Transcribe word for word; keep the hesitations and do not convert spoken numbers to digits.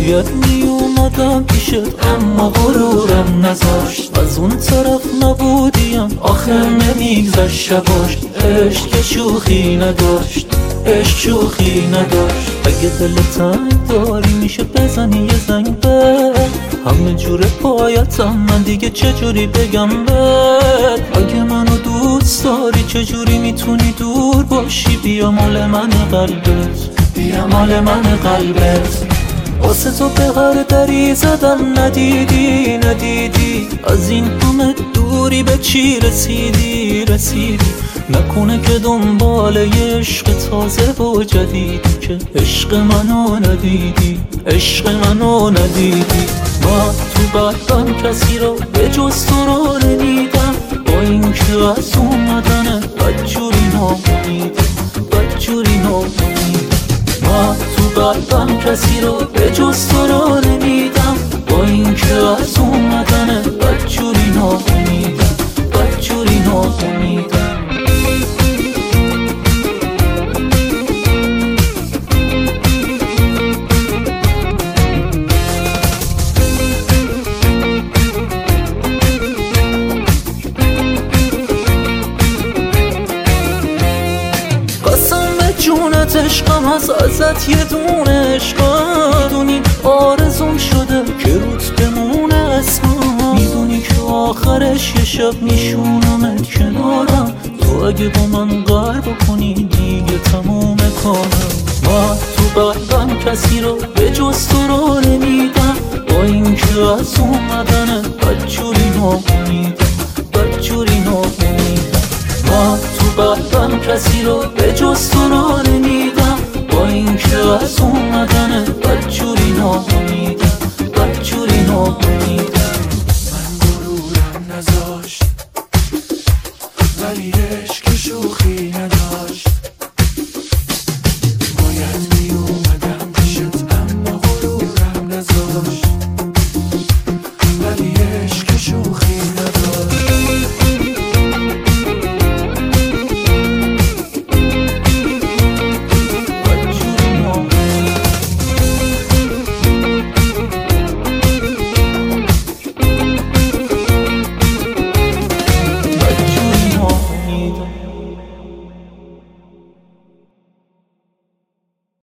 باید می اومدم پیشت اما غرورم نذاشت. از اون طرف نبودیم آخر نمیگذشت شباش. عشق که شوخی نداشت، عشق شوخی نداشت. اگه دل تنگ داری میشه بزنی یه زنگ به همه جوره پایتم، من دیگه چجوری بگم بهت. اگه منو دوست داری چجوری میتونی دور باشی؟ بیا مال من قلبت، بیا مال من قلبت. واسه تو به هر دری زدم ندیدی ندیدی. از این همه دوری به چی رسیدی رسیدی؟ نکنه که دنبال یه عشق تازه و جدیدی که عشق منو ندیدی، عشق منو ندیدی. من تو قلبم کسی رو به جز تو رو نمیدم، با این که از اومدن بدجوری ناامیدم، بدجوری ناامیدم. من تو قلبم کسی رو به جز تو رو نمیدم، با این که از اومدن بدجوری ناامیدم، بدجوری ناامیدم. جونت عشقم از ازت یه دونه عشقم. میدونی آرزوم شده که روت بمونه اسمم. میدونی که آخرش یه شب میشونمت کنارم. تو اگه با من قهر بکنی دیگه تموم کارم. من تو قلبم کسی رو به جز تو رو نمیدم، با این که از اومدن بدجوری ناامیدم، بدجوری ناامیدم. من تو قلبم کسی رو به جز تو رو نمیدم، با این که از اومدن